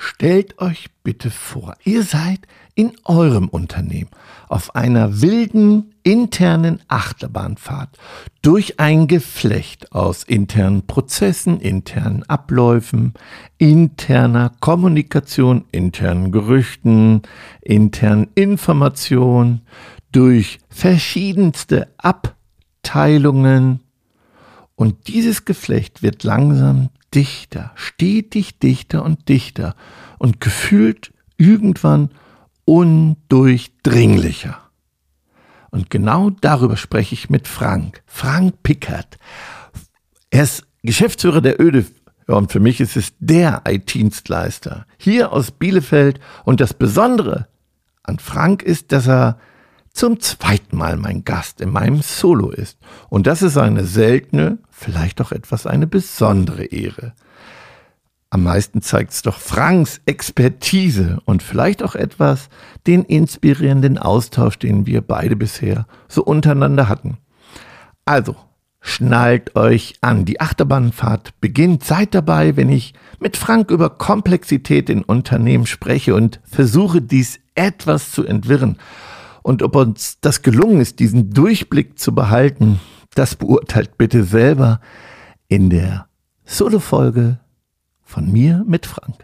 Stellt euch bitte vor, ihr seid in eurem Unternehmen auf einer wilden internen Achterbahnfahrt durch ein Geflecht aus internen Prozessen, internen Abläufen, interner Kommunikation, internen Gerüchten, internen Informationen, durch verschiedenste Abteilungen. Und dieses Geflecht wird langsam dichter, stetig dichter und dichter und gefühlt irgendwann undurchdringlicher. Und genau darüber spreche ich mit Frank Pickert. Er ist Geschäftsführer der ÖDIF. Ja, und für mich ist es der IT-Dienstleister hier aus Bielefeld. Und das Besondere an Frank ist, dass er zum zweiten Mal mein Gast in meinem Solo ist. Und das ist eine seltene, vielleicht auch etwas eine besondere Ehre. Am meisten zeigt es doch Franks Expertise und vielleicht auch etwas den inspirierenden Austausch, den wir beide bisher so untereinander hatten. Also, schnallt euch an. Die Achterbahnfahrt beginnt. Seid dabei, wenn ich mit Frank über Komplexität in Unternehmen spreche und versuche, dies etwas zu entwirren. Und ob uns das gelungen ist, diesen Durchblick zu behalten, das beurteilt bitte selber in der Solo-Folge von mir mit Frank.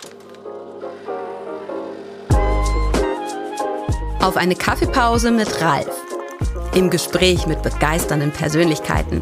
Auf eine Kaffeepause mit Ralf. Im Gespräch mit begeisternden Persönlichkeiten.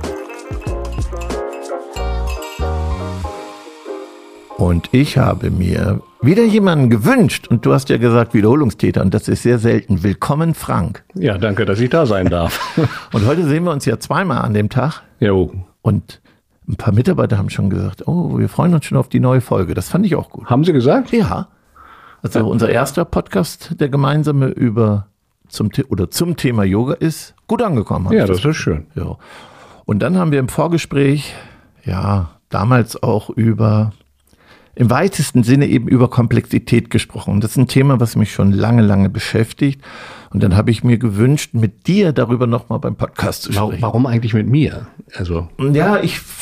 Und ich habe mir wieder jemanden gewünscht. Und du hast ja gesagt, Wiederholungstäter. Und das ist sehr selten. Willkommen, Frank. Ja, danke, dass ich da sein darf. Und heute sehen wir uns ja zweimal an dem Tag. Jo. Und ein paar Mitarbeiter haben schon gesagt, oh, wir freuen uns schon auf die neue Folge. Das fand ich auch gut. Haben Sie gesagt? Ja. Also unser erster Podcast, der gemeinsame zum Thema Yoga ist gut angekommen. Ja, das ist schön. Ja. Und dann haben wir im Vorgespräch, ja, damals auch im weitesten Sinne eben über Komplexität gesprochen. Und das ist ein Thema, was mich schon lange beschäftigt. Und dann habe ich mir gewünscht, mit dir darüber nochmal beim Podcast zu sprechen. Warum eigentlich mit mir? Also ja,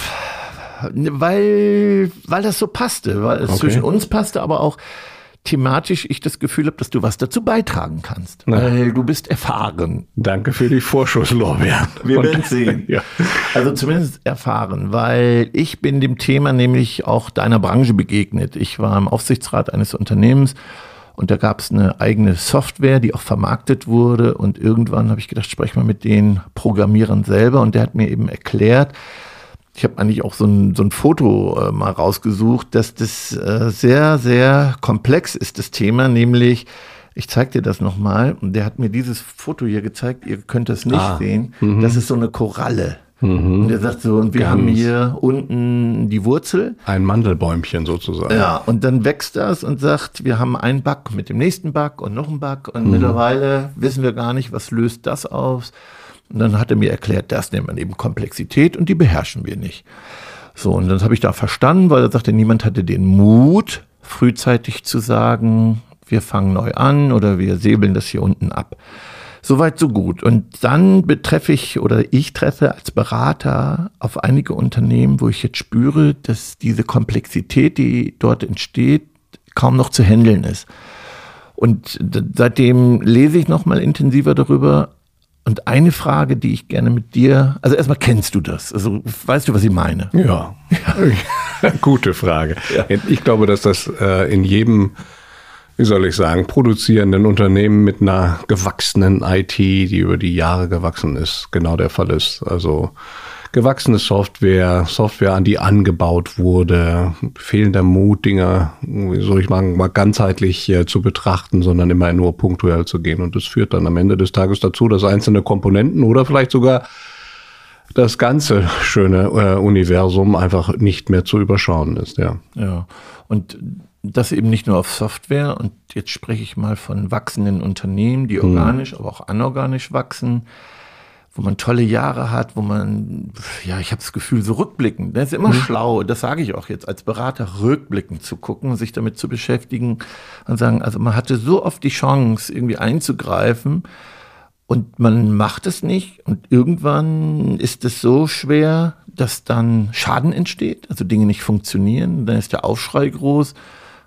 weil das so passte, weil es zwischen uns passte, aber auch thematisch ich das Gefühl habe, dass du was dazu beitragen kannst. Na. Weil du bist erfahren. Danke für die Vorschusslorbeeren. Wir werden sehen. Ja. Also zumindest erfahren, weil ich bin dem Thema nämlich auch deiner Branche begegnet. Ich war im Aufsichtsrat eines Unternehmens und da gab es eine eigene Software, die auch vermarktet wurde. Und irgendwann habe ich gedacht, sprech mal mit den Programmierern selber. Und der hat mir eben erklärt, ich habe eigentlich auch so ein Foto mal rausgesucht, dass das sehr, sehr komplex ist, das Thema, nämlich, ich zeige dir das nochmal, und der hat mir dieses Foto hier gezeigt, ihr könnt es nicht sehen, das ist so eine Koralle. Und der sagt so, und wir haben hier unten die Wurzel. Ein Mandelbäumchen sozusagen. Ja, und dann wächst das und sagt, wir haben einen Bug mit dem nächsten Bug und noch einen Bug und mittlerweile wissen wir gar nicht, was löst das aus. Und dann hat er mir erklärt, das nennt man eben Komplexität und die beherrschen wir nicht. So, und das habe ich da verstanden, weil er sagte, niemand hatte den Mut, frühzeitig zu sagen, wir fangen neu an oder wir säbeln das hier unten ab. Soweit, so gut. Und dann ich treffe als Berater auf einige Unternehmen, wo ich jetzt spüre, dass diese Komplexität, die dort entsteht, kaum noch zu handeln ist. Und seitdem lese ich noch mal intensiver darüber. Und eine Frage, die ich gerne mit dir, also erstmal kennst du das? Also weißt du, was ich meine? Ja. Gute Frage. Ja. Ich glaube, dass das in jedem, wie soll ich sagen, produzierenden Unternehmen mit einer gewachsenen IT, die über die Jahre gewachsen ist, genau der Fall ist. Also gewachsene Software, an die angebaut wurde, fehlender Mut, Dinge, wie soll ich sagen, mal ganzheitlich zu betrachten, sondern immer nur punktuell zu gehen. Und das führt dann am Ende des Tages dazu, dass einzelne Komponenten oder vielleicht sogar das ganze schöne Universum einfach nicht mehr zu überschauen ist. Ja. Ja. Und das eben nicht nur auf Software. Und jetzt spreche ich mal von wachsenden Unternehmen, die organisch, aber auch anorganisch wachsen, wo man tolle Jahre hat, wo man, ja, ich habe das Gefühl, so rückblickend, das ist immer schlau, das sage ich auch jetzt als Berater, rückblickend zu gucken, sich damit zu beschäftigen und sagen, also man hatte so oft die Chance, irgendwie einzugreifen und man macht es nicht und irgendwann ist es so schwer, dass dann Schaden entsteht, also Dinge nicht funktionieren, dann ist der Aufschrei groß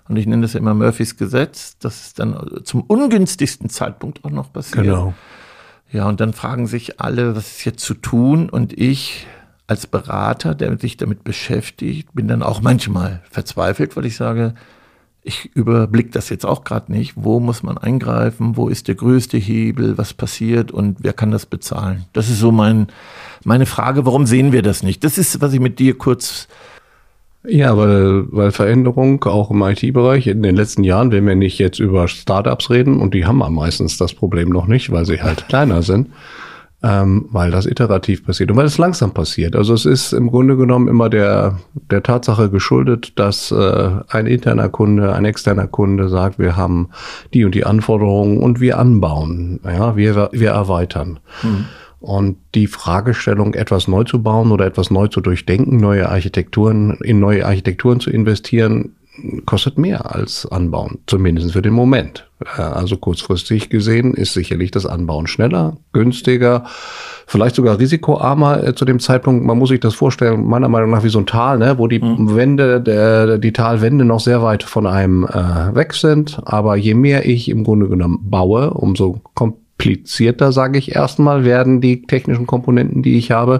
Und ich nenne das ja immer Murphys Gesetz, dass es dann zum ungünstigsten Zeitpunkt auch noch passiert. Genau. Ja, und dann fragen sich alle, was ist jetzt zu tun? Und ich als Berater, der sich damit beschäftigt, bin dann auch manchmal verzweifelt, weil ich sage, ich überblicke das jetzt auch gerade nicht. Wo muss man eingreifen? Wo ist der größte Hebel? Was passiert? Und wer kann das bezahlen? Das ist so meine Frage. Warum sehen wir das nicht? Das ist, was ich mit dir kurz... Ja, weil Veränderung auch im IT-Bereich in den letzten Jahren, wenn wir nicht jetzt über Startups reden, und die haben meistens das Problem noch nicht, weil sie halt kleiner sind, weil das iterativ passiert und weil es langsam passiert. Also es ist im Grunde genommen immer der Tatsache geschuldet, dass ein interner Kunde, ein externer Kunde sagt, wir haben die und die Anforderungen und wir anbauen, ja, wir erweitern. Und die Fragestellung, etwas neu zu bauen oder etwas neu zu durchdenken, in neue Architekturen zu investieren, kostet mehr als Anbauen, zumindest für den Moment. Also kurzfristig gesehen ist sicherlich das Anbauen schneller, günstiger, vielleicht sogar risikoarmer zu dem Zeitpunkt. Man muss sich das vorstellen, meiner Meinung nach wie so ein Tal, ne, wo die Wände, die Talwände noch sehr weit von einem weg sind. Aber je mehr ich im Grunde genommen baue, umso komplizierter, sage ich erstmal, werden die technischen Komponenten, die ich habe.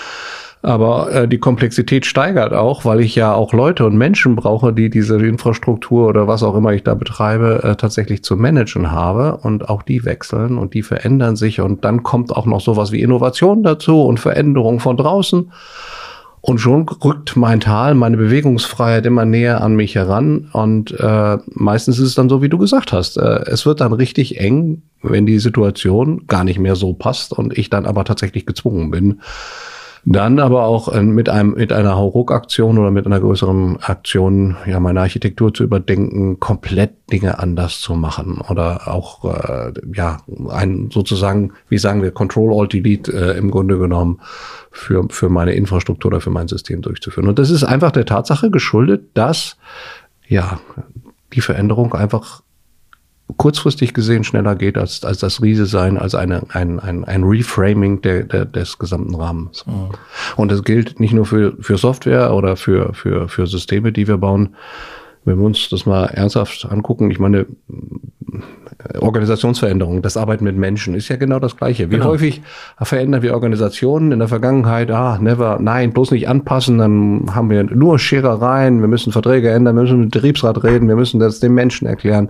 Aber die Komplexität steigert auch, weil ich ja auch Leute und Menschen brauche, die diese Infrastruktur oder was auch immer ich da betreibe, tatsächlich zu managen habe. Und auch die wechseln und die verändern sich. Und dann kommt auch noch sowas wie Innovation dazu und Veränderung von draußen. Und schon rückt mein Tal, meine Bewegungsfreiheit immer näher an mich heran. Und meistens ist es dann so, wie du gesagt hast. Es wird dann richtig eng, wenn die Situation gar nicht mehr so passt und ich dann aber tatsächlich gezwungen bin, dann aber auch mit einer Hauruck-Aktion oder mit einer größeren Aktion, ja, meine Architektur zu überdenken, komplett Dinge anders zu machen oder auch, ein sozusagen, wie sagen wir, Control-Alt-Delete im Grunde genommen für meine Infrastruktur oder für mein System durchzuführen. Und das ist einfach der Tatsache geschuldet, dass, ja, die Veränderung einfach kurzfristig gesehen schneller geht als das Riese sein, als ein Reframing des gesamten Rahmens. Mhm. Und das gilt nicht nur für Software oder für Systeme, die wir bauen. Wenn wir uns das mal ernsthaft angucken, ich meine, Organisationsveränderung, das Arbeiten mit Menschen ist ja genau das Gleiche. Wie häufig verändern wir Organisationen in der Vergangenheit? Nein, bloß nicht anpassen, dann haben wir nur Scherereien, wir müssen Verträge ändern, wir müssen mit dem Betriebsrat reden, wir müssen das den Menschen erklären.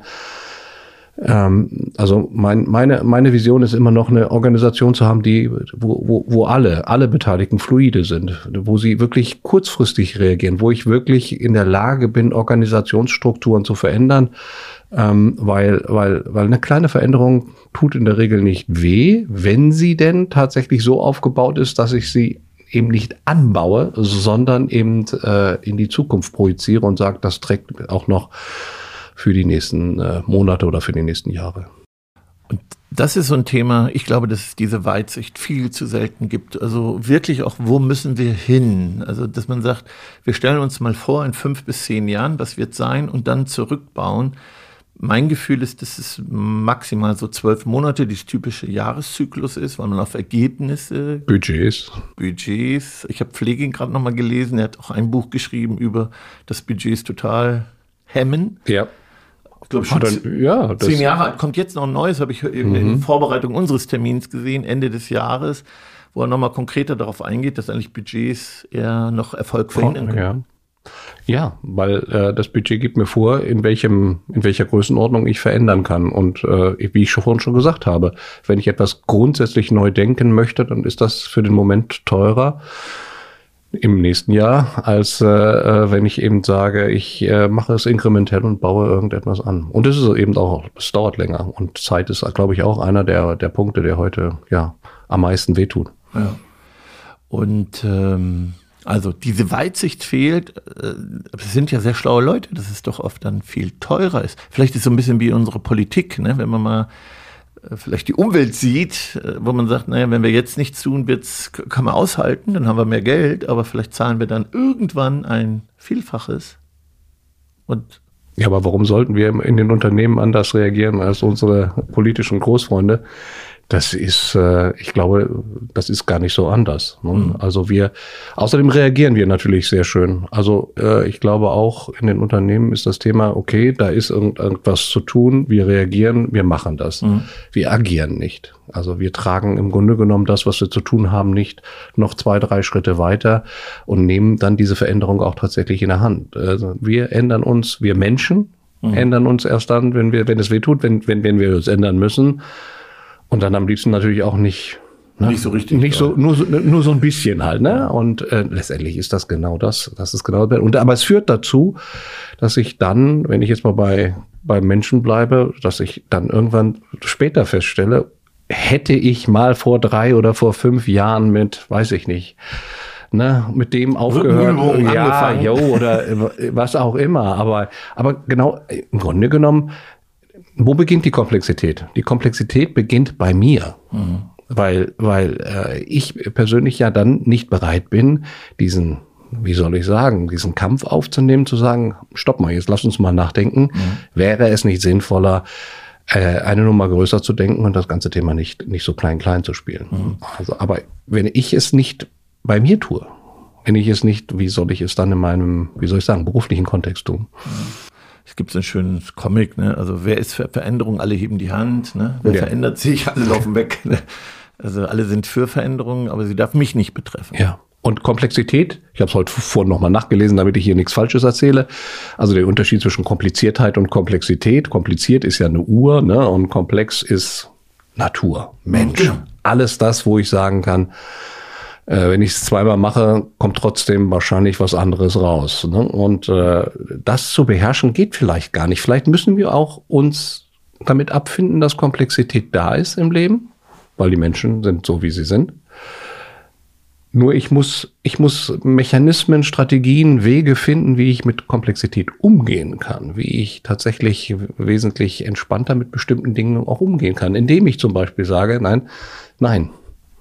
Also meine Vision ist immer noch, eine Organisation zu haben, wo alle Beteiligten fluide sind, wo sie wirklich kurzfristig reagieren, wo ich wirklich in der Lage bin, Organisationsstrukturen zu verändern, weil eine kleine Veränderung tut in der Regel nicht weh, wenn sie denn tatsächlich so aufgebaut ist, dass ich sie eben nicht anbaue, sondern eben in die Zukunft projiziere und sage, das trägt auch noch für die nächsten Monate oder für die nächsten Jahre. Und das ist so ein Thema, ich glaube, dass es diese Weitsicht viel zu selten gibt. Also wirklich auch, wo müssen wir hin? Also, dass man sagt, wir stellen uns mal vor, in 5 bis 10 Jahren, was wird sein und dann zurückbauen. Mein Gefühl ist, dass es maximal so 12 Monate das typische Jahreszyklus ist, weil man auf Ergebnisse... Budgets. Ich habe Pfleging gerade nochmal gelesen, er hat auch ein Buch geschrieben über das Budgets total hemmen. Ja. Ich glaube schon 10 Jahre alt. Kommt jetzt noch ein neues, habe ich in Vorbereitung unseres Termins gesehen, Ende des Jahres, wo er nochmal konkreter darauf eingeht, dass eigentlich Budgets eher noch Erfolg verhindern können. Ja, weil das Budget gibt mir vor, in welcher Größenordnung ich verändern kann. Und wie ich vorhin schon gesagt habe, wenn ich etwas grundsätzlich neu denken möchte, dann ist das für den Moment teurer im nächsten Jahr, als wenn ich eben sage, ich mache es inkrementell und baue irgendetwas an. Und das ist eben auch, es dauert länger. Und Zeit ist, glaube ich, auch einer der Punkte, der heute am meisten wehtut. Ja. Und also diese Weitsicht fehlt. Es sind ja sehr schlaue Leute, dass es doch oft dann viel teurer ist. Vielleicht ist es so ein bisschen wie unsere Politik, ne? Wenn man mal vielleicht die Umwelt sieht, wo man sagt, naja, wenn wir jetzt nichts tun, kann man aushalten, dann haben wir mehr Geld, aber vielleicht zahlen wir dann irgendwann ein Vielfaches. Und ja, aber warum sollten wir in den Unternehmen anders reagieren als unsere politischen Großfreunde? Das ist, ich glaube, das ist gar nicht so anders. Ne? Also außerdem reagieren wir natürlich sehr schön. Also ich glaube auch in den Unternehmen ist das Thema, okay, da ist irgendwas zu tun, wir reagieren, wir machen das. Wir agieren nicht. Also wir tragen im Grunde genommen das, was wir zu tun haben, nicht noch 2, 3 Schritte weiter und nehmen dann diese Veränderung auch tatsächlich in der Hand. Also wir ändern uns, wir Menschen ändern uns erst dann, wenn es weh tut, wenn wir uns ändern müssen. Und dann am liebsten natürlich auch nicht. Ne? Nicht so richtig. Nicht so, nur so ein bisschen halt, ne? Und letztendlich ist das genau das. Das ist genau das. Aber es führt dazu, dass ich dann, wenn ich jetzt mal bei Menschen bleibe, dass ich dann irgendwann später feststelle, hätte ich mal vor 3 oder vor 5 Jahren mit, weiß ich nicht, ne, mit dem aufgehört, ja, oder was auch immer. Aber genau, im Grunde genommen, wo beginnt die Komplexität? Die Komplexität beginnt bei mir, weil ich persönlich ja dann nicht bereit bin, diesen Kampf aufzunehmen, zu sagen, stopp mal, jetzt lass uns mal nachdenken. Wäre es nicht sinnvoller, eine Nummer größer zu denken und das ganze Thema nicht so klein zu spielen? Also, aber wenn ich es nicht bei mir tue, wenn ich es nicht, wie soll ich es dann in meinem, beruflichen Kontext tun? Es gibt so einen schönen Comic, ne? Also wer ist für Veränderung? Alle heben die Hand, ne? Wer verändert sich? Alle laufen weg. Ne? Also alle sind für Veränderungen, aber sie darf mich nicht betreffen. Ja. Und Komplexität, ich habe es heute vorhin nochmal nachgelesen, damit ich hier nichts Falsches erzähle. Also der Unterschied zwischen Kompliziertheit und Komplexität. Kompliziert ist ja eine Uhr, ne? Und komplex ist Natur, Mensch. Ja. Alles das, wo ich sagen kann, wenn ich es zweimal mache, kommt trotzdem wahrscheinlich was anderes raus. Ne? Und das zu beherrschen geht vielleicht gar nicht. Vielleicht müssen wir auch uns damit abfinden, dass Komplexität da ist im Leben, weil die Menschen sind so, wie sie sind. Nur ich muss Mechanismen, Strategien, Wege finden, wie ich mit Komplexität umgehen kann, wie ich tatsächlich wesentlich entspannter mit bestimmten Dingen auch umgehen kann, indem ich zum Beispiel sage, nein.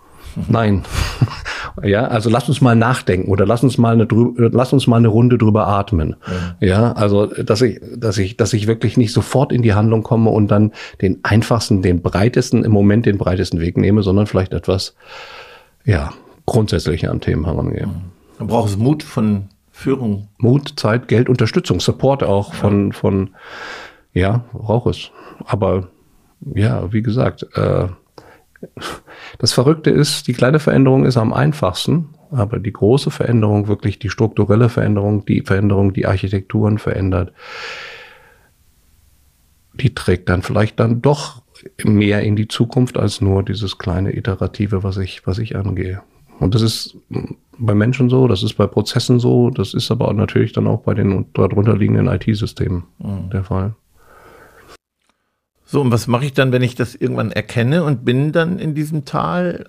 Ja, also lass uns mal nachdenken oder lass uns mal eine Runde drüber atmen. Ja, also dass ich wirklich nicht sofort in die Handlung komme und dann den einfachsten, den breitesten Weg nehme, sondern vielleicht etwas, grundsätzlicher an Themen herangehe. Man braucht es Mut von Führung. Mut, Zeit, Geld, Unterstützung, Support auch von braucht es. Aber wie gesagt, das Verrückte ist, die kleine Veränderung ist am einfachsten, aber die große Veränderung, wirklich die strukturelle Veränderung, die Architekturen verändert, die trägt dann vielleicht dann doch mehr in die Zukunft als nur dieses kleine Iterative, was ich angehe. Und das ist bei Menschen so, das ist bei Prozessen so, das ist aber natürlich dann auch bei den darunter liegenden IT-Systemen der Fall. So, und was mache ich dann, wenn ich das irgendwann erkenne und bin dann in diesem Tal?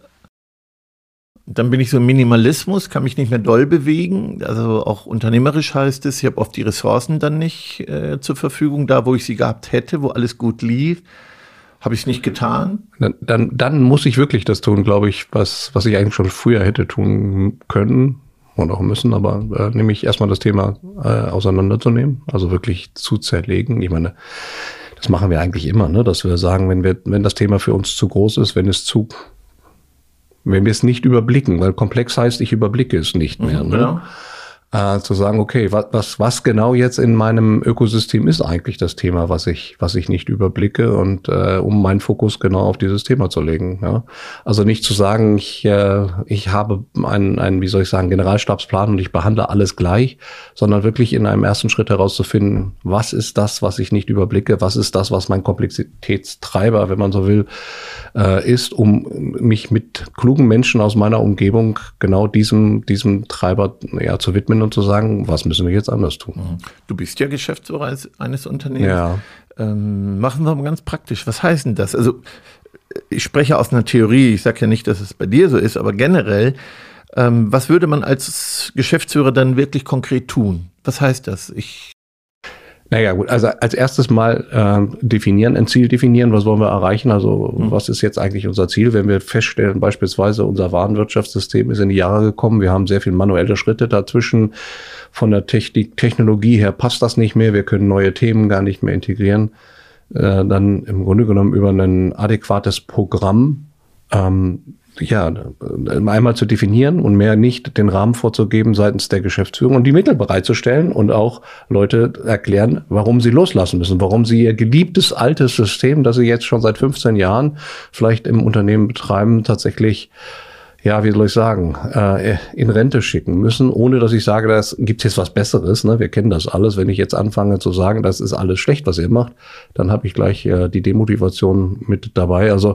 Dann bin ich so im Minimalismus, kann mich nicht mehr doll bewegen. Also auch unternehmerisch heißt es, ich habe oft die Ressourcen dann nicht zur Verfügung, da wo ich sie gehabt hätte, wo alles gut lief. Habe ich es nicht getan? Dann muss ich wirklich das tun, glaube ich, was ich eigentlich schon früher hätte tun können und auch müssen, aber nämlich erstmal das Thema auseinanderzunehmen, also wirklich zu zerlegen. Ich meine, das machen wir eigentlich immer, ne? Dass wir sagen, wenn das Thema für uns zu groß ist, wenn wir es nicht überblicken, weil komplex heißt, ich überblicke es nicht mehr. Ne? Genau. Zu sagen, okay, was genau jetzt in meinem Ökosystem ist eigentlich das Thema, was ich nicht überblicke und um meinen Fokus genau auf dieses Thema zu legen. Ja? Also nicht zu sagen, ich habe einen Generalstabsplan und ich behandle alles gleich, sondern wirklich in einem ersten Schritt herauszufinden, was ist das, was ich nicht überblicke, was ist das, was mein Komplexitätstreiber, wenn man so will, ist, um mich mit klugen Menschen aus meiner Umgebung genau diesem Treiber zu widmen und zu sagen, was müssen wir jetzt anders tun? Du bist ja Geschäftsführer eines Unternehmens. Ja. Machen wir mal ganz praktisch. Was heißt denn das? Also ich spreche aus einer Theorie, ich sage ja nicht, dass es bei dir so ist, aber generell, was würde man als Geschäftsführer dann wirklich konkret tun? Was heißt das? Naja gut, also als erstes mal ein Ziel definieren, was wollen wir erreichen, also was ist jetzt eigentlich unser Ziel, wenn wir feststellen, beispielsweise unser Warenwirtschaftssystem ist in die Jahre gekommen, wir haben sehr viele manuelle Schritte dazwischen, von der Technologie her passt das nicht mehr, wir können neue Themen gar nicht mehr integrieren, dann im Grunde genommen über ein adäquates Programm einmal zu definieren und mehr nicht den Rahmen vorzugeben seitens der Geschäftsführung und die Mittel bereitzustellen und auch Leute erklären, warum sie loslassen müssen, warum sie ihr geliebtes altes System, das sie jetzt schon seit 15 Jahren vielleicht im Unternehmen betreiben, tatsächlich, ja, wie soll ich sagen, in Rente schicken müssen, ohne dass ich sage, das gibt jetzt was Besseres. Ne? Wir kennen das alles. Wenn ich jetzt anfange zu sagen, das ist alles schlecht, was ihr macht, dann habe ich gleich die Demotivation mit dabei. Also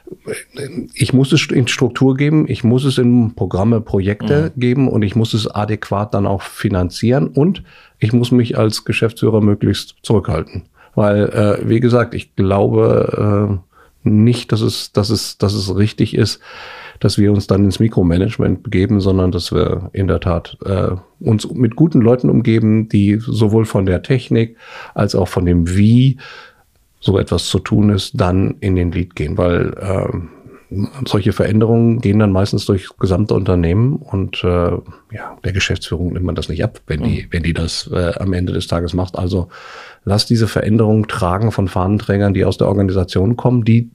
ich muss es in Struktur geben, ich muss es in Programme, Projekte geben und ich muss es adäquat dann auch finanzieren und ich muss mich als Geschäftsführer möglichst zurückhalten. Weil, wie gesagt, ich glaube nicht, dass es richtig ist, dass wir uns dann ins Mikromanagement begeben, sondern dass wir in der Tat uns mit guten Leuten umgeben, die sowohl von der Technik als auch von dem Wie so etwas zu tun ist, dann in den Lead gehen, weil solche Veränderungen gehen dann meistens durch gesamte Unternehmen und der Geschäftsführung nimmt man das nicht ab, wenn die das am Ende des Tages macht. Also lass diese Veränderungen tragen von Fahnenträgern, die aus der Organisation kommen, die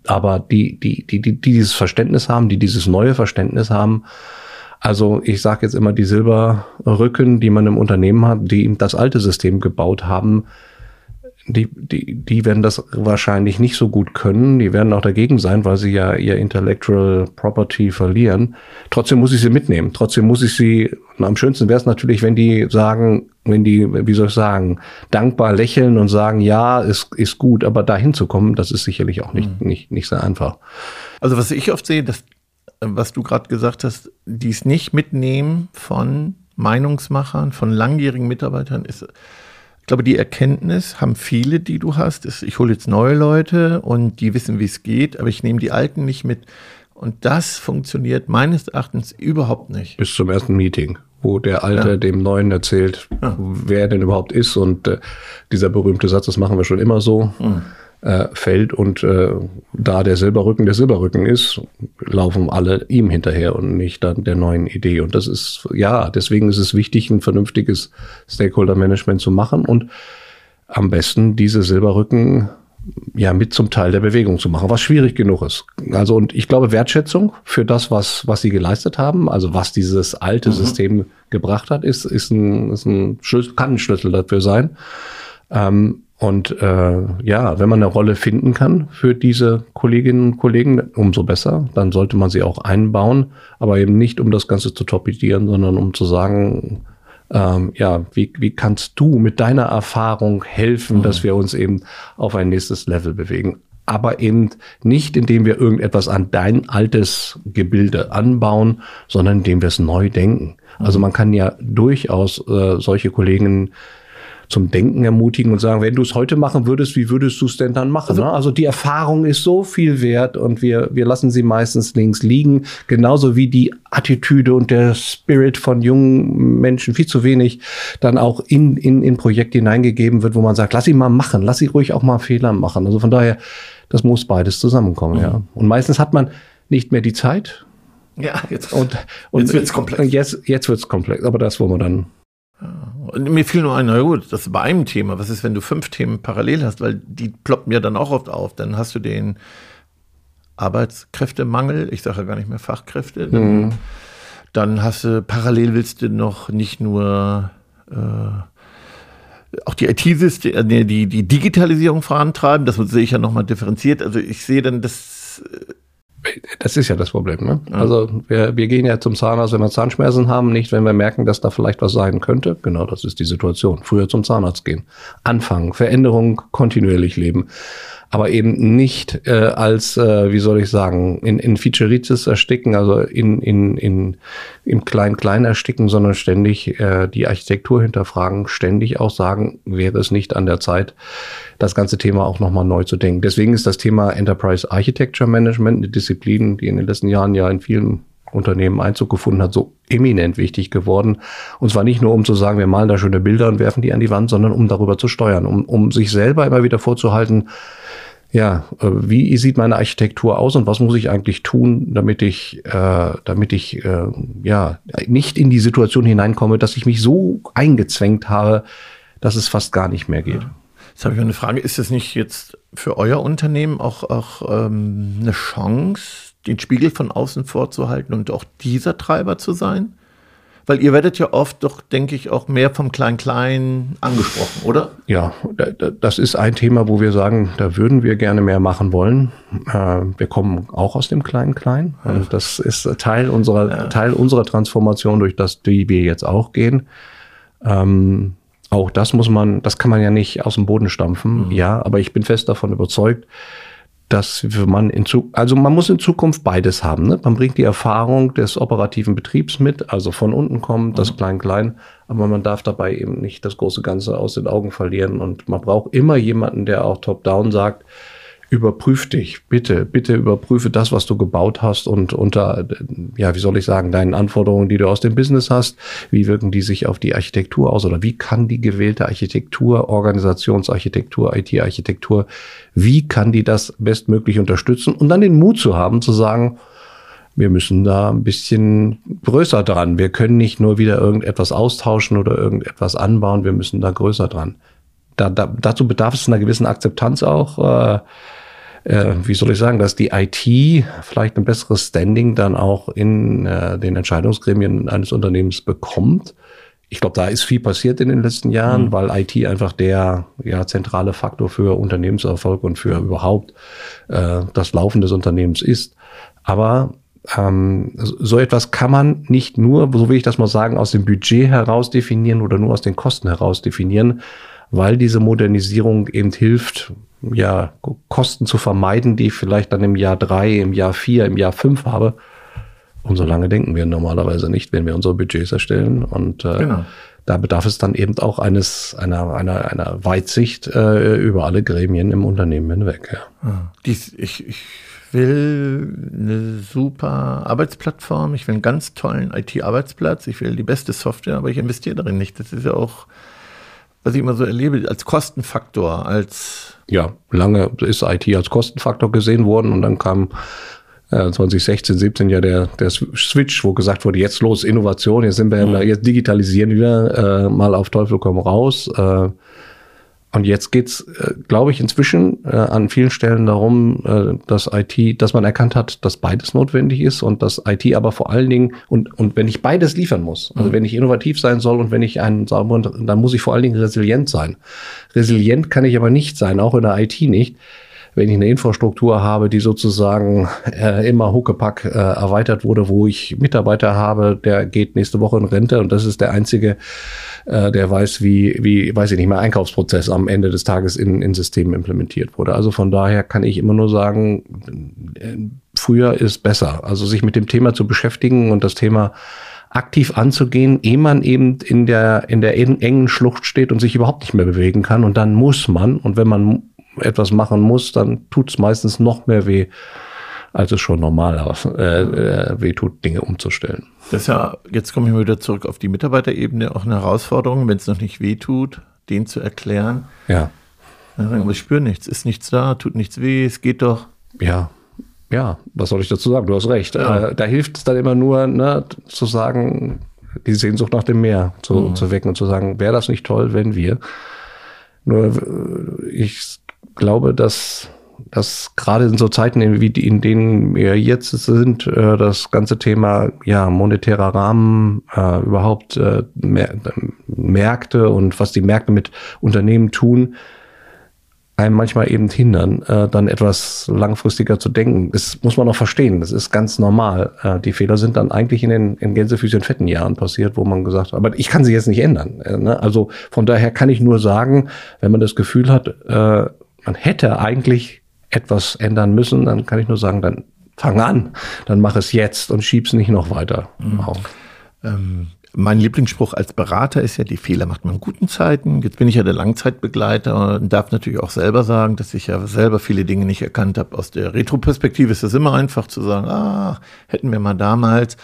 dieses Verständnis haben, die dieses neue Verständnis haben. Also ich sage jetzt immer, die Silberrücken, die man im Unternehmen hat, die das alte System gebaut haben, die werden das wahrscheinlich nicht so gut können. Die werden auch dagegen sein, weil sie ja ihr Intellectual Property verlieren. Trotzdem muss ich sie mitnehmen. Trotzdem muss ich sie, am schönsten wäre es natürlich, wenn die sagen, wie soll ich sagen, dankbar lächeln und sagen, ja, ist gut, aber dahin zu kommen, das ist sicherlich auch nicht sehr einfach. Also was ich oft sehe, das, was du gerade gesagt hast, die es nicht mitnehmen von Meinungsmachern, von langjährigen Mitarbeitern, ist, ich glaube, die Erkenntnis haben viele, die du hast, ist, ich hole jetzt neue Leute und die wissen, wie es geht, aber ich nehme die Alten nicht mit. Und das funktioniert meines Erachtens überhaupt nicht. Bis zum ersten Meeting, wo der Alte dem Neuen erzählt, wer er denn überhaupt ist. Und dieser berühmte Satz, das machen wir schon immer so, fällt. Und da der Silberrücken ist, laufen alle ihm hinterher und nicht dann der neuen Idee. Und das ist, deswegen ist es wichtig, ein vernünftiges Stakeholder-Management zu machen und am besten diese Silberrücken mit zum Teil der Bewegung zu machen, was schwierig genug ist. Also, und ich glaube, Wertschätzung für das, was sie geleistet haben, also was dieses alte System gebracht hat, kann ein Schlüssel dafür sein. Und wenn man eine Rolle finden kann für diese Kolleginnen und Kollegen, umso besser. Dann sollte man sie auch einbauen, aber eben nicht, um das Ganze zu torpedieren, sondern um zu sagen, wie kannst du mit deiner Erfahrung helfen, dass wir uns eben auf ein nächstes Level bewegen. Aber eben nicht, indem wir irgendetwas an dein altes Gebilde anbauen, sondern indem wir es neu denken. Also man kann ja durchaus solche Kollegen zum Denken ermutigen und sagen, wenn du es heute machen würdest, wie würdest du es denn dann machen? Also die Erfahrung ist so viel wert und wir lassen sie meistens links liegen, genauso wie die Attitüde und der Spirit von jungen Menschen viel zu wenig dann auch in Projekte hineingegeben wird, wo man sagt, lass sie mal machen, lass sie ruhig auch mal Fehler machen. Also von daher, das muss beides zusammenkommen, ja. Und meistens hat man nicht mehr die Zeit. Ja, jetzt wird es komplex. Jetzt wird es komplex, aber das wollen wir dann. Und mir fiel nur ein, na gut, das ist bei einem Thema. Was ist, wenn du 5 Themen parallel hast? Weil die ploppen ja dann auch oft auf. Dann hast du den Arbeitskräftemangel, ich sage ja gar nicht mehr Fachkräfte. Dann hast du, parallel willst du noch nicht nur auch die IT-Systeme, die Digitalisierung vorantreiben. Das sehe ich ja nochmal differenziert. Also ich sehe dann, das ist ja das Problem, ne? Also wir gehen ja zum Zahnarzt, wenn wir Zahnschmerzen haben, nicht wenn wir merken, dass da vielleicht was sein könnte. Genau, das ist die Situation. Früher zum Zahnarzt gehen. Anfangen, Veränderung, kontinuierlich leben. Aber eben nicht als, in Featureitis ersticken, also im Klein-Klein ersticken, sondern ständig die Architektur hinterfragen, ständig auch sagen, wäre es nicht an der Zeit, das ganze Thema auch nochmal neu zu denken. Deswegen ist das Thema Enterprise Architecture Management eine Disziplin, die in den letzten Jahren ja in vielen Unternehmen Einzug gefunden hat, so eminent wichtig geworden. Und zwar nicht nur, um zu sagen, wir malen da schöne Bilder und werfen die an die Wand, sondern um darüber zu steuern, um sich selber immer wieder vorzuhalten, wie sieht meine Architektur aus und was muss ich eigentlich tun, damit ich nicht in die Situation hineinkomme, dass ich mich so eingezwängt habe, dass es fast gar nicht mehr geht. Jetzt habe ich eine Frage, ist das nicht jetzt für euer Unternehmen auch eine Chance, den Spiegel von außen vorzuhalten und auch dieser Treiber zu sein? Weil ihr werdet ja oft doch, denke ich, auch mehr vom Klein-Klein angesprochen, oder? Ja, das ist ein Thema, wo wir sagen, da würden wir gerne mehr machen wollen. Wir kommen auch aus dem Klein-Klein. Und das ist Teil unserer Transformation, durch die wir jetzt auch gehen. Auch das kann man ja nicht aus dem Boden stampfen. Ja, aber ich bin fest davon überzeugt, dass man muss in Zukunft beides haben. Ne? Man bringt die Erfahrung des operativen Betriebs mit, also von unten kommt das Klein-Klein, aber man darf dabei eben nicht das große Ganze aus den Augen verlieren und man braucht immer jemanden, der auch top-down sagt, überprüf dich, bitte überprüfe das, was du gebaut hast und unter, ja, wie soll ich sagen, deinen Anforderungen, die du aus dem Business hast, wie wirken die sich auf die Architektur aus oder wie kann die gewählte Architektur, Organisationsarchitektur, IT-Architektur, wie kann die das bestmöglich unterstützen und dann den Mut zu haben, zu sagen, wir müssen da ein bisschen größer dran. Wir können nicht nur wieder irgendetwas austauschen oder irgendetwas anbauen, wir müssen da größer dran. Dazu bedarf es einer gewissen Akzeptanz auch, wie soll ich sagen, dass die IT vielleicht ein besseres Standing dann auch in den Entscheidungsgremien eines Unternehmens bekommt. Ich glaube, da ist viel passiert in den letzten Jahren, weil IT einfach der zentrale Faktor für Unternehmenserfolg und für überhaupt das Laufen des Unternehmens ist. Aber so etwas kann man nicht nur, so will ich das mal sagen, aus dem Budget heraus definieren oder nur aus den Kosten heraus definieren, weil diese Modernisierung eben hilft, ja, Kosten zu vermeiden, die ich vielleicht dann im Jahr 3, im Jahr 4, im Jahr 5 habe. Und so lange denken wir normalerweise nicht, wenn wir unsere Budgets erstellen. Und da bedarf es dann eben auch einer Weitsicht über alle Gremien im Unternehmen hinweg. Ja. Ich will eine super Arbeitsplattform, ich will einen ganz tollen IT-Arbeitsplatz, ich will die beste Software, aber ich investiere darin nicht. Das ist ja auch, was ich immer so erlebe, als Kostenfaktor, Ja, lange ist IT als Kostenfaktor gesehen worden und dann kam 2016, 17 ja der Switch, wo gesagt wurde, jetzt los, Innovation, jetzt jetzt digitalisieren wir mal auf Teufel komm raus. Und jetzt geht's, glaube ich, inzwischen an vielen Stellen darum, dass man erkannt hat, dass beides notwendig ist und dass IT aber vor allen Dingen, und wenn ich beides liefern muss, also wenn ich innovativ sein soll und wenn ich dann muss ich vor allen Dingen resilient sein. Resilient kann ich aber nicht sein, auch in der IT nicht, wenn ich eine Infrastruktur habe, die sozusagen immer Huckepack erweitert wurde, wo ich Mitarbeiter habe, der geht nächste Woche in Rente und das ist der einzige, der weiß, wie weiß ich nicht, mein Einkaufsprozess am Ende des Tages in Systemen implementiert wurde. Also von daher kann ich immer nur sagen, früher ist besser. Also sich mit dem Thema zu beschäftigen und das Thema aktiv anzugehen, ehe man eben in der engen Schlucht steht und sich überhaupt nicht mehr bewegen kann. Und dann muss man, und wenn man etwas machen muss, dann tut es meistens noch mehr weh, als es schon normal weh tut, Dinge umzustellen. Das ist ja, jetzt komme ich mal wieder zurück auf die Mitarbeiterebene, auch eine Herausforderung, wenn es noch nicht weh tut, denen zu erklären. Ja. Dann sagen, aber ich spüre nichts, ist nichts da, tut nichts weh, es geht doch. Ja, was soll ich dazu sagen? Du hast recht. Ja. Da hilft es dann immer nur, zu sagen, die Sehnsucht nach dem Meer zu wecken und zu sagen, wäre das nicht toll, wenn wir. Nur ich glaube, dass gerade in so Zeiten, in denen wir jetzt sind, das ganze Thema monetärer Rahmen, überhaupt Märkte und was die Märkte mit Unternehmen tun, einem manchmal eben hindern, dann etwas langfristiger zu denken. Das muss man auch verstehen, das ist ganz normal. Die Fehler sind dann eigentlich in Gänsefüßchen fetten Jahren passiert, wo man gesagt hat, aber ich kann sie jetzt nicht ändern. Also von daher kann ich nur sagen, wenn man das Gefühl hat, man hätte eigentlich etwas ändern müssen, dann kann ich nur sagen, dann fang an, dann mach es jetzt und schieb's nicht noch weiter. Mein Lieblingsspruch als Berater ist ja, die Fehler macht man in guten Zeiten. Jetzt bin ich ja der Langzeitbegleiter und darf natürlich auch selber sagen, dass ich ja selber viele Dinge nicht erkannt habe. Aus der Retroperspektive ist es immer einfach zu sagen, hätten wir mal damals.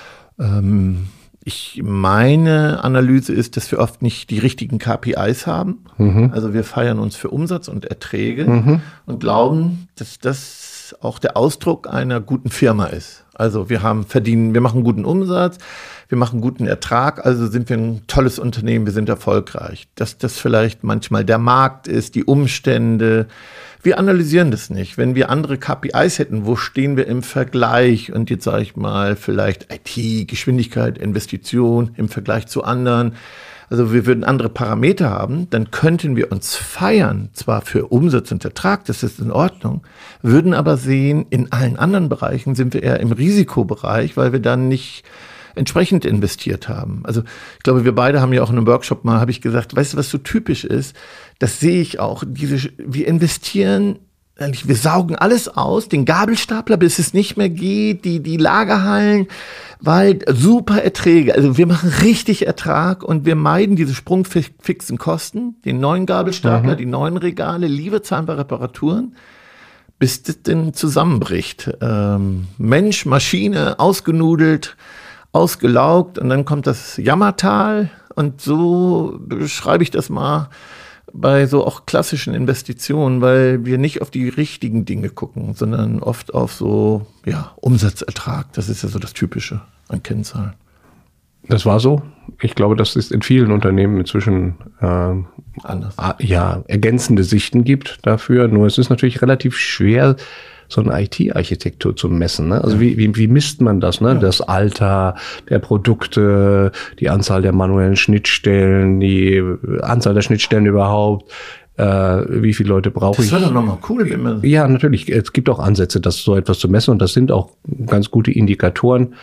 Meine Analyse ist, dass wir oft nicht die richtigen KPIs haben. Also wir feiern uns für Umsatz und Erträge und glauben, dass das was auch der Ausdruck einer guten Firma ist. Also wir machen guten Umsatz, wir machen guten Ertrag, also sind wir ein tolles Unternehmen, wir sind erfolgreich. Dass das vielleicht manchmal der Markt ist, die Umstände, wir analysieren das nicht. Wenn wir andere KPIs hätten, wo stehen wir im Vergleich? Und jetzt sage ich mal, vielleicht IT, Geschwindigkeit, Investition im Vergleich zu anderen. Also wir würden andere Parameter haben, dann könnten wir uns feiern, zwar für Umsatz und Ertrag, das ist in Ordnung, würden aber sehen, in allen anderen Bereichen sind wir eher im Risikobereich, weil wir dann nicht entsprechend investiert haben. Also ich glaube, wir beide haben ja auch in einem Workshop mal, habe ich gesagt, weißt du, was so typisch ist? Das sehe ich auch. Wir investieren, wir saugen alles aus, den Gabelstapler, bis es nicht mehr geht, die Lagerhallen, weil super Erträge. Also wir machen richtig Ertrag und wir meiden diese sprungfixen Kosten, den neuen Gabelstapler, die neuen Regale, lieber zahlen wir Reparaturen, bis das denn zusammenbricht. Mensch, Maschine, ausgenudelt, ausgelaugt und dann kommt das Jammertal und so beschreibe ich das mal bei so auch klassischen Investitionen, weil wir nicht auf die richtigen Dinge gucken, sondern oft auf so, Umsatzertrag. Das ist ja so das Typische an Kennzahlen. Das war so. Ich glaube, dass es in vielen Unternehmen inzwischen anders. Ergänzende Sichten gibt dafür. Nur es ist natürlich relativ schwer, so eine IT-Architektur zu messen. Ne? Also wie misst man das? Ne? Ja. Das Alter der Produkte, die Anzahl der manuellen Schnittstellen, die Anzahl der Schnittstellen überhaupt, wie viele Leute brauche ich. Das wäre doch nochmal cool. Wenn man ja, natürlich. Es gibt auch Ansätze, das so etwas zu messen und das sind auch ganz gute Indikatoren.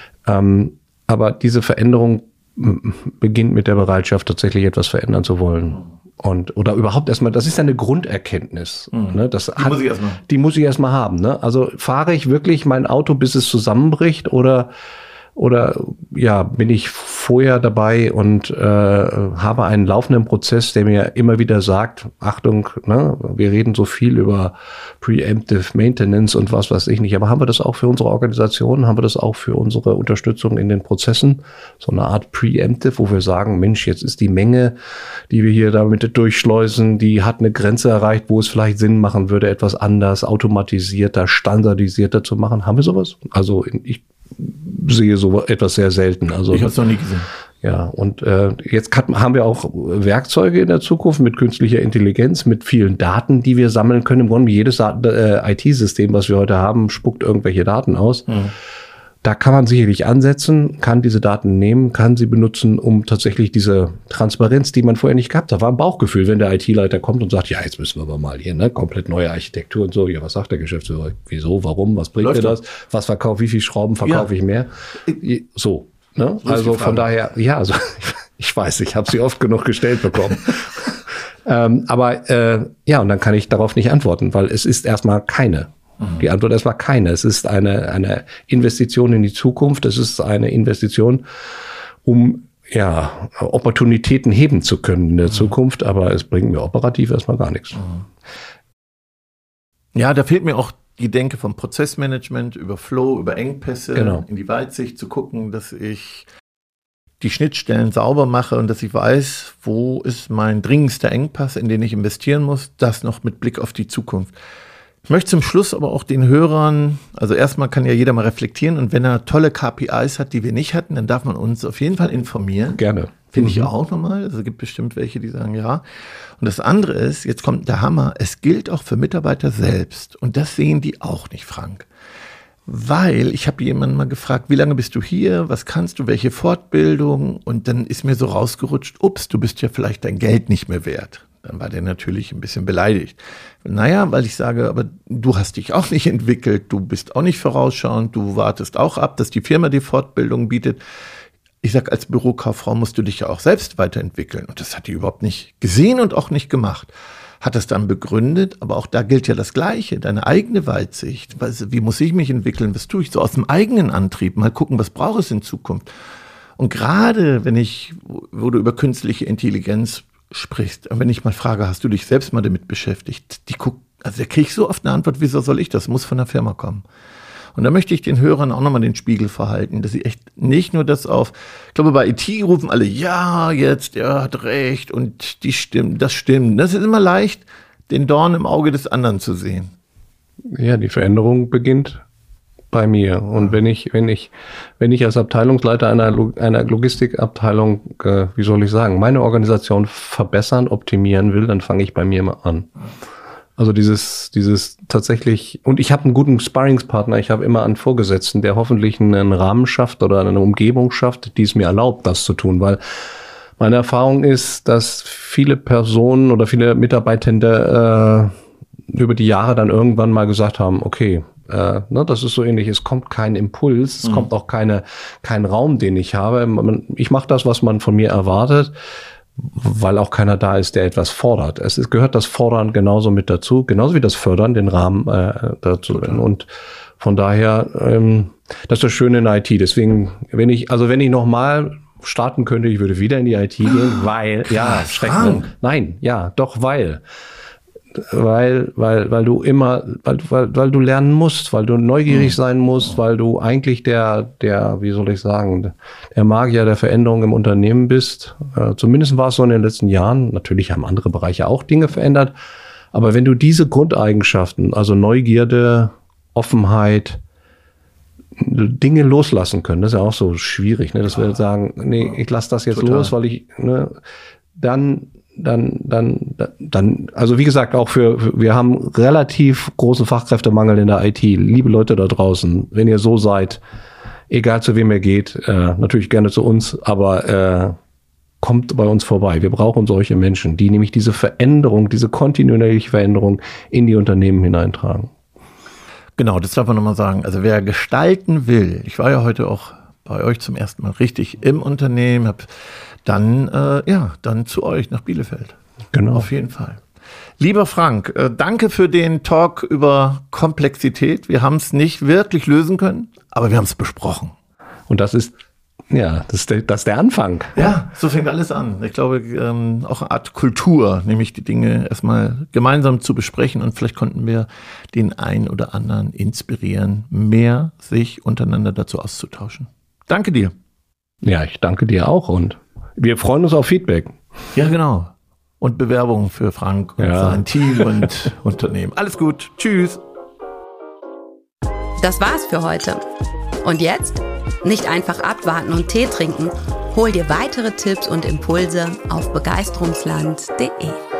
Aber diese Veränderung beginnt mit der Bereitschaft, tatsächlich etwas verändern zu wollen. Oder überhaupt erstmal, das ist eine Grunderkenntnis. Ne? Die muss ich erstmal haben. Ne? Also fahre ich wirklich mein Auto, bis es zusammenbricht oder bin ich vorher dabei und habe einen laufenden Prozess, der mir immer wieder sagt, Achtung, ne, wir reden so viel über Preemptive Maintenance und was weiß ich nicht, aber haben wir das auch für unsere Organisation, haben wir das auch für unsere Unterstützung in den Prozessen, so eine Art Preemptive, wo wir sagen, Mensch, jetzt ist die Menge, die wir hier damit durchschleusen, die hat eine Grenze erreicht, wo es vielleicht Sinn machen würde, etwas anders, automatisierter, standardisierter zu machen. Haben wir sowas? Also ich sehe so etwas sehr selten. Also, ich habe es noch nie gesehen. Ja, und jetzt haben wir auch Werkzeuge in der Zukunft mit künstlicher Intelligenz, mit vielen Daten, die wir sammeln können. Im Grunde jedes IT-System, was wir heute haben, spuckt irgendwelche Daten aus. Mhm. Da kann man sicherlich ansetzen, kann diese Daten nehmen, kann sie benutzen, um tatsächlich diese Transparenz, die man vorher nicht gehabt hat. War ein Bauchgefühl, wenn der IT-Leiter kommt und sagt, ja, jetzt müssen wir aber mal hier, ne, komplett neue Architektur und so. Ja, was sagt der Geschäftsführer? Wieso, warum, was bringt mir das? Was wie viele Schrauben verkaufe ich mehr? So, ne? Also von daher, ja, also ich weiß, ich habe sie oft genug gestellt bekommen. Und dann kann ich darauf nicht antworten, weil es ist erstmal keine. Die Antwort erstmal keine. Es ist eine Investition in die Zukunft. Es ist eine Investition, um Opportunitäten heben zu können in der Zukunft. Aber es bringt mir operativ erstmal gar nichts. Ja, da fehlt mir auch die Denke vom Prozessmanagement über Flow, über Engpässe, in die Weitsicht zu gucken, dass ich die Schnittstellen sauber mache und dass ich weiß, wo ist mein dringendster Engpass, in den ich investieren muss. Das noch mit Blick auf die Zukunft. Ich möchte zum Schluss aber auch den Hörern, also erstmal kann ja jeder mal reflektieren und wenn er tolle KPIs hat, die wir nicht hatten, dann darf man uns auf jeden Fall informieren. Gerne. Finde ich auch nochmal. Also es gibt bestimmt welche, die sagen ja. Und das andere ist, jetzt kommt der Hammer, es gilt auch für Mitarbeiter selbst. Und das sehen die auch nicht, Frank. Weil ich habe jemanden mal gefragt, wie lange bist du hier, was kannst du, welche Fortbildung? Und dann ist mir so rausgerutscht, ups, du bist ja vielleicht dein Geld nicht mehr wert. Dann war der natürlich ein bisschen beleidigt. Naja, weil ich sage, aber du hast dich auch nicht entwickelt, du bist auch nicht vorausschauend, du wartest auch ab, dass die Firma die Fortbildung bietet. Ich sage, als Bürokauffrau musst du dich ja auch selbst weiterentwickeln. Und das hat die überhaupt nicht gesehen und auch nicht gemacht. Hat es dann begründet, aber auch da gilt ja das Gleiche, deine eigene Weitsicht. Wie muss ich mich entwickeln, was tue ich? So aus dem eigenen Antrieb, mal gucken, was brauche ich in Zukunft. Und gerade wo du über künstliche Intelligenz sprichst, wenn ich mal frage, hast du dich selbst mal damit beschäftigt? Da kriege ich so oft eine Antwort, wieso soll ich das? Muss von der Firma kommen. Und da möchte ich den Hörern auch nochmal den Spiegel verhalten, dass sie echt nicht nur das ich glaube, bei IT rufen alle, ja, jetzt, er hat recht und das stimmt. Das ist immer leicht, den Dorn im Auge des anderen zu sehen. Ja, die Veränderung beginnt bei mir. Und wenn ich als Abteilungsleiter einer Logistikabteilung, wie soll ich sagen, meine Organisation verbessern, optimieren will, dann fange ich bei mir mal an. Also dieses tatsächlich, und ich habe einen guten Sparringspartner, ich habe immer einen Vorgesetzten, der hoffentlich einen Rahmen schafft oder eine Umgebung schafft, die es mir erlaubt, das zu tun, weil meine Erfahrung ist, dass viele Personen oder viele Mitarbeitende über die Jahre dann irgendwann mal gesagt haben, okay, das ist so ähnlich, es kommt kein Impuls, es kommt auch kein Raum, den ich habe. Ich mache das, was man von mir erwartet, weil auch keiner da ist, der etwas fordert. Gehört das Fordern genauso mit dazu, genauso wie das Fördern, den Rahmen dazu. Total. Und von daher, das ist das Schöne in IT. Deswegen, wenn ich nochmal starten könnte, ich würde wieder in die IT gehen, weil, ja, Schrecken. Nein, ja, doch, weil du immer, weil du lernen musst, weil du neugierig sein musst, weil du eigentlich der, wie soll ich sagen, der Magier der Veränderung im Unternehmen bist. Zumindest war es so in den letzten Jahren. Natürlich haben andere Bereiche auch Dinge verändert. Aber wenn du diese Grundeigenschaften, also Neugierde, Offenheit, Dinge loslassen können, das ist ja auch so schwierig, ne? Dass wir sagen, nee, ich lasse das jetzt los, weil ich, ne, dann, also wie gesagt, auch wir haben relativ großen Fachkräftemangel in der IT. Liebe Leute da draußen, wenn ihr so seid, egal zu wem ihr geht, natürlich gerne zu uns, aber kommt bei uns vorbei. Wir brauchen solche Menschen, die nämlich diese Veränderung, diese kontinuierliche Veränderung in die Unternehmen hineintragen. Genau, das darf man nochmal sagen. Also wer gestalten will, ich war ja heute auch bei euch zum ersten Mal richtig im Unternehmen, dann zu euch nach Bielefeld. Genau. Auf jeden Fall. Lieber Frank, danke für den Talk über Komplexität. Wir haben es nicht wirklich lösen können, aber wir haben es besprochen. Und das ist der Anfang. Ja, so fängt alles an. Ich glaube, auch eine Art Kultur, nämlich die Dinge erstmal gemeinsam zu besprechen, und vielleicht konnten wir den einen oder anderen inspirieren, mehr sich untereinander dazu auszutauschen. Danke dir. Ja, ich danke dir auch, und wir freuen uns auf Feedback. Ja, genau. Und Bewerbungen für Frank und sein Team und Unternehmen. Alles gut. Tschüss. Das war's für heute. Und jetzt? Nicht einfach abwarten und Tee trinken. Hol dir weitere Tipps und Impulse auf begeisterungsland.de.